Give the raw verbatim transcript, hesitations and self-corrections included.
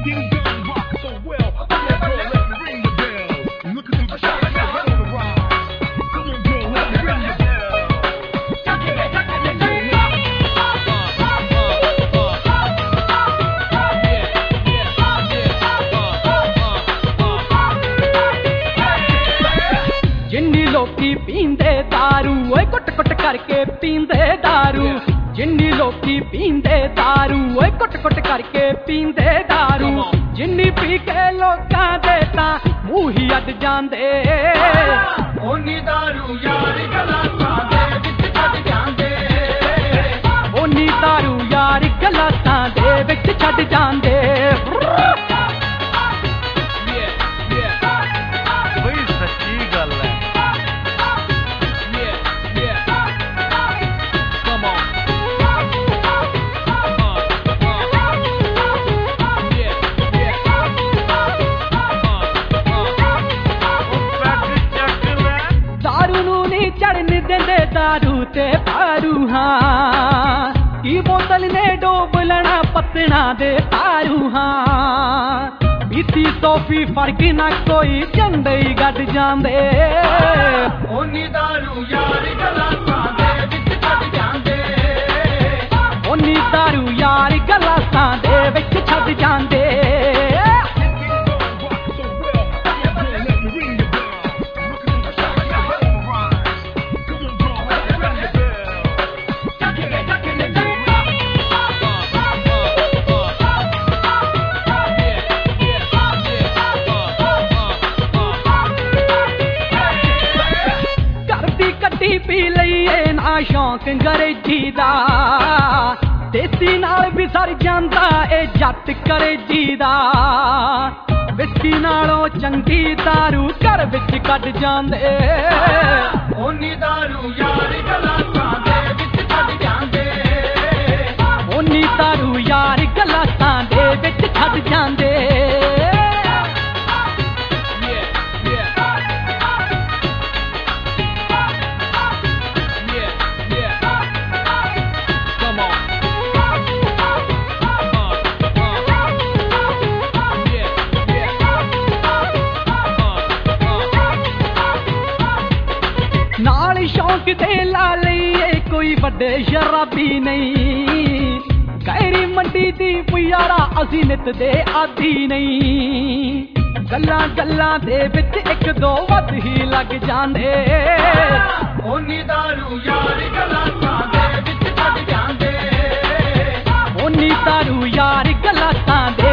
लोकी पींदे दारू ओए कुट कुट करके पींदे दारू जिन्नी लोकी पींदे दारू ओए कुट कुट करके पींदे दारू जिन्नी पी के लोकां दे तां मूंह ही अड जांदे ओनी दारू यार गलासां दे विच छड्ड जांदे ओनी दारू यार गलासां दे विच छड्ड जांदे दारू ते पारू हाँ की बोतल ने डोब लेना पतना दे तारू हाँ बीती सोफी फर्क ना कोई झंडे ही गड जांदे ओनी दारू यार गलासां दे विच छड्ड जांदे ओनी दारू यार गलासां दे विच छड्ड जांदे पी लईए ना शौक अंग्रेजी दा देसी नाल भी सर जांदा ए जट करेजी दा विस्की नालों चंगी दारू घर विच कढ जांदे ओनी दारू यार गलासां दे विच छड्ड जांदे ओनी दारू यार गलासां दे विच छड्ड जांदे नाल शौक दे ला लईए कोई वड्डे शराबी नहीं गैरी मंडी दी पुयारा असी नित दे आदी नहीं गल्लां गल्लां दे विच एक दो वध ही लग जांदे ओनी दारू यार गलासां दे विच छड्ड जांदे ओनी दारू यार गलासां दे